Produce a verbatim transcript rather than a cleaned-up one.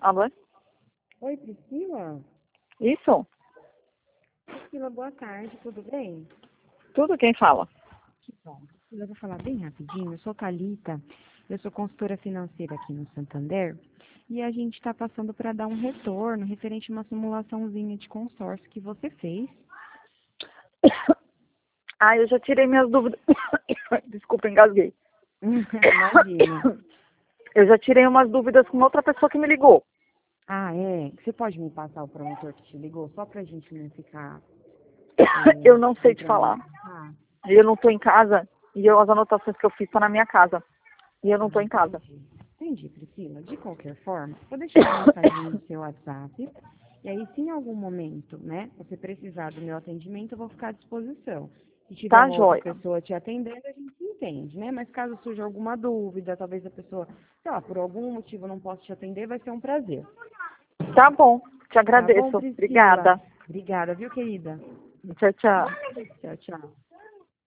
Alô? Oi, Priscila? Isso? Priscila, boa tarde, tudo bem? Tudo quem fala? Que bom. Priscila, eu vou falar bem rapidinho. Eu sou Thalita, eu sou consultora financeira aqui no Santander e a gente está passando para dar um retorno referente a uma simulaçãozinha de consórcio que você fez. Ah, eu já tirei minhas dúvidas. Desculpa, engasguei. Imagina. Eu já tirei umas dúvidas com outra pessoa que me ligou. Ah, é? Você pode me passar o promotor que te ligou, só para a gente não ficar Eu é, não sei te entrando... falar. Ah, Eu não tô em casa e eu, as anotações que eu fiz estão na minha casa. E eu não tô ah, em casa. entendi. Entendi, Priscila. De qualquer forma, vou deixar uma mensagem no seu WhatsApp. E aí, se em algum momento, né, você precisar do meu atendimento, eu vou ficar à disposição. Se tiver Tá, uma outra joia. pessoa te atendendo, a gente se entende, né? Mas caso surja alguma dúvida, talvez a pessoa, sei lá, por algum motivo não possa te atender, vai ser um prazer. Tá bom. Te Tá bom, agradeço. Priscila? Obrigada. Obrigada, viu, querida? Tchau, tchau. Tchau, tchau.